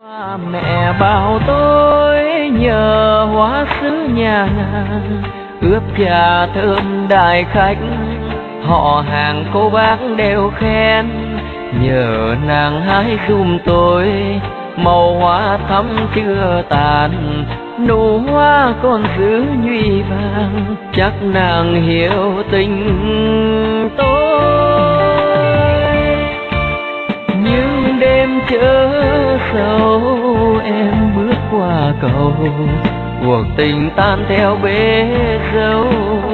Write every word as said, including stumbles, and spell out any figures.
Mẹ bảo tôi nhờ hóa sứ nhà nàng ướp trà thơm đại khách, họ hàng cô bác đều khen, nhờ nàng hái giùm tôi màu hoa thắm chưa tàn, nụ hoa còn giữ nhụy vàng, chắc nàng hiểu tình tôi. Nhưng đêm chớ sầu em bước qua cầu, cuộc tình tan theo bể dâu.